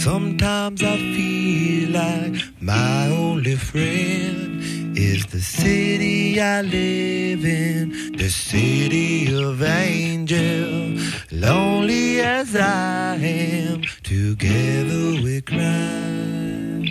Sometimes I feel like my only friend is the city I live in, the city of angels. Lonely as I am, together we cry.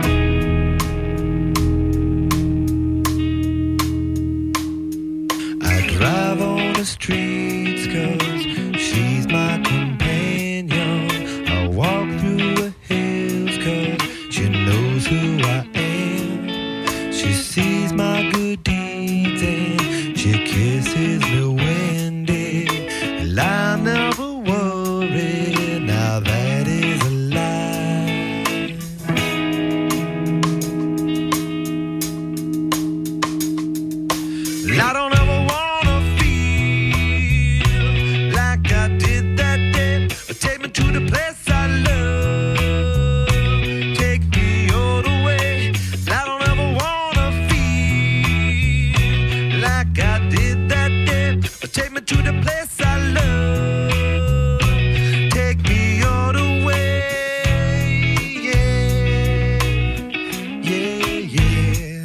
I drive on the streets 'cause she's my companion. I walk through the hills 'cause she knows who I am. She sees my good deeds and she kisses me when and I never worry. Now that is a lie. I don't ever wanna feel like I did that day. Take me to the place I love. Take me all the way. I don't ever wanna feel like I did that day. Take me to the place I love. Take me all the way. Yeah, yeah, yeah.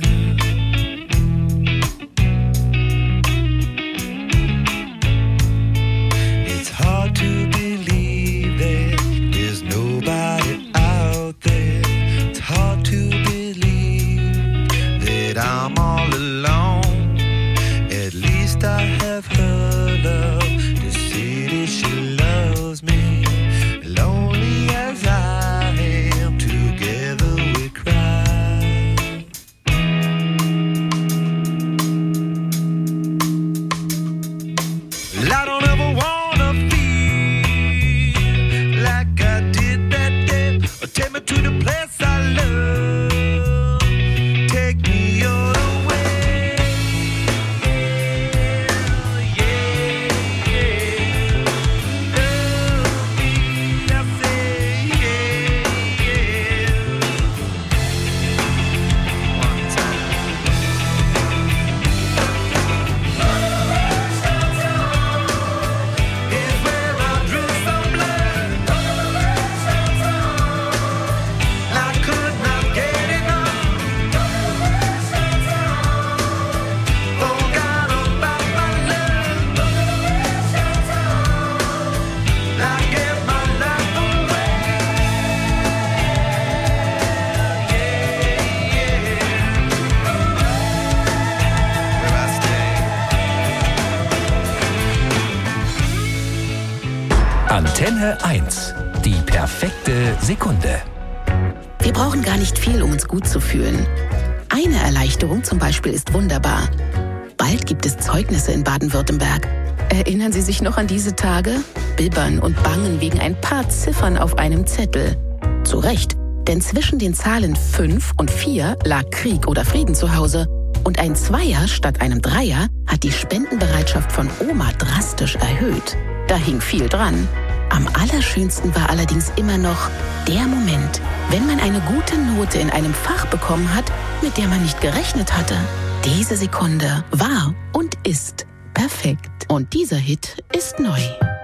It's hard to believe that there's nobody out there. It's hard to believe that I'm all alone. At least I have her love. The city, she loves me. Lonely as I am, together we cry. I don't ever wanna feel like I did that day. Take me to the place I love. Take me all the way. Yeah, yeah. Love me, I say, yeah, yeah. One time. Is where I drew some blood. I could not get enough. Forgot about my love. I gave my life away. Yeah, yeah. Where I stay. Antenne 1. Die perfekte Sekunde. Wir brauchen gar nicht viel, um uns gut zu fühlen. Eine Erleichterung zum Beispiel ist wunderbar. Bald gibt es Zeugnisse in Baden-Württemberg. Erinnern Sie sich noch an diese Tage? Bibbern und bangen wegen ein paar Ziffern auf einem Zettel. Zu Recht, denn zwischen den Zahlen 5 und 4 lag Krieg oder Frieden zu Hause. Und ein Zweier statt einem Dreier hat die Spendenbereitschaft von Oma drastisch erhöht. Da hing viel dran. Am allerschönsten war allerdings immer noch der Moment, wenn man eine gute Note in einem Fach bekommen hat, mit der man nicht gerechnet hatte. Diese Sekunde war und ist perfekt. Und dieser Hit ist neu.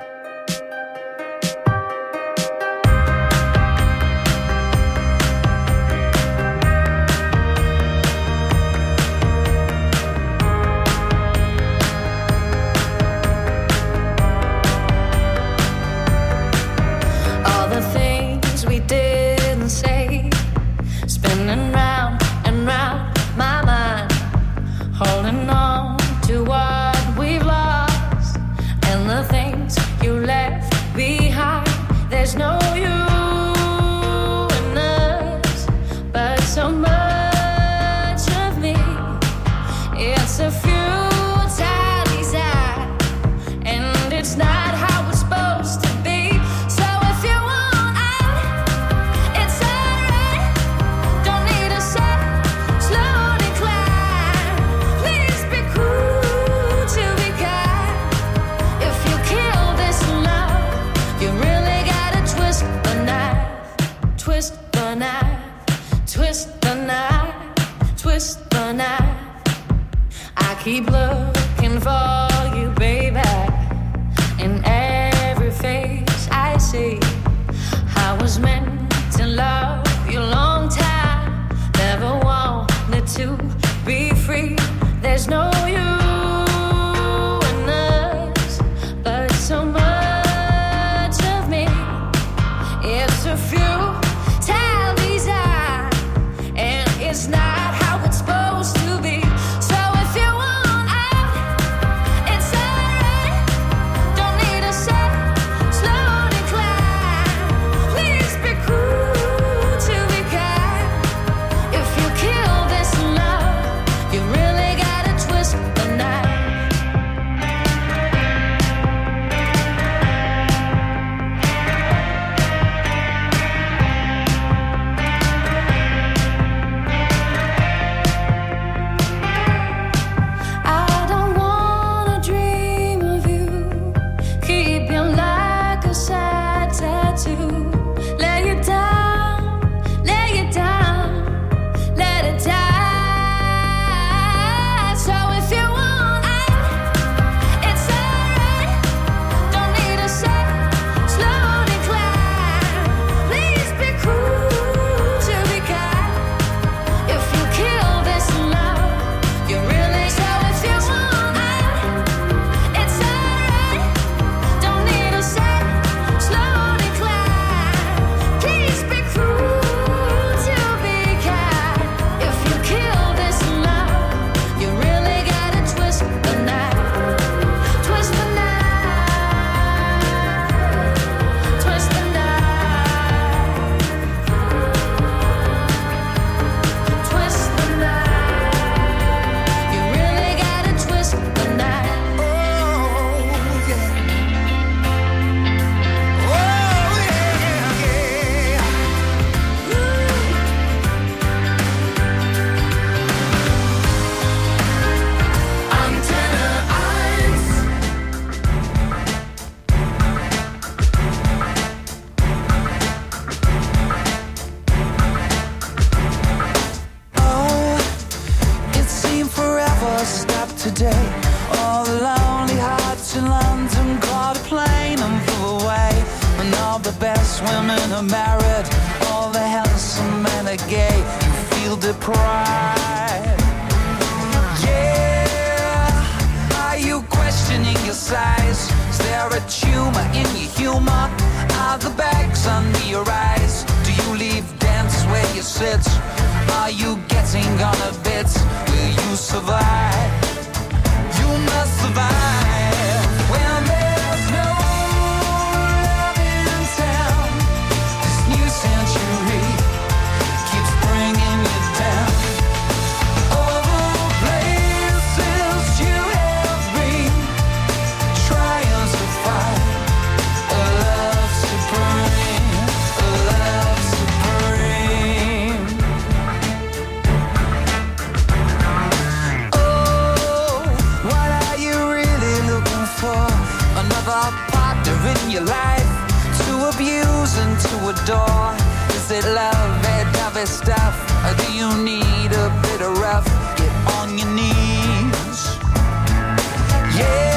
All the things we didn't say, spinning round and round my mind, holding on to what we've lost, and the things you left behind. There's no you in us, but so much of me. It's a futile desire, and it's not how it's supposed to be. So if you want out, it's alright. Don't need a set, slow decline. Please be cool to be kind. If you kill this love, you really gotta twist the knife, twist the knife, twist the knife, twist the knife. I keep looking for you, baby, in every face I see. I was meant to to be free. There's no you and us, but so much of me. It's a futile desire, and it's not how it's supposed to be. So if you want out, it's alright. Don't need to say slow decline. Please be cool to be kind. If you kill this love, you really gotta twist the knife. I don't wanna dream of you. Keep you like a sad tattoo. Lay it down, lay it down, let it die. So if you want out, it's alright. Don't need to say slow decline. Please be cool to be kind. If you kill this love, you really. So if you want out, it's alright. Don't need to say slow decline. Please be cool to be kind. If you kill this love, you really gotta twist the knife. Twist the knife. Twist the knife. Twist the knife. You really gotta twist the knife. Antenne 1. Oh, it seemed forever stopped today. All the lonely hearts in London caught a plane and flew away. And all the best women are married, all the handsome men are gay. You feel deprived. Yeah, are you questioning your size? Is there a tumor in your humor? Are the bags under your eyes? Do you leave dance where you sit? Are you getting on a bit? Will you survive? You must survive when there's no love in town. This new century keeps bringing you down. All the places you have been, trying to find a love supreme, a love supreme. Oh, what are you really looking for? Another partner in your life to abuse and to adore? Is it love, that heavy stuff? Or do you need a bit of rough? Get on your knees. Yeah.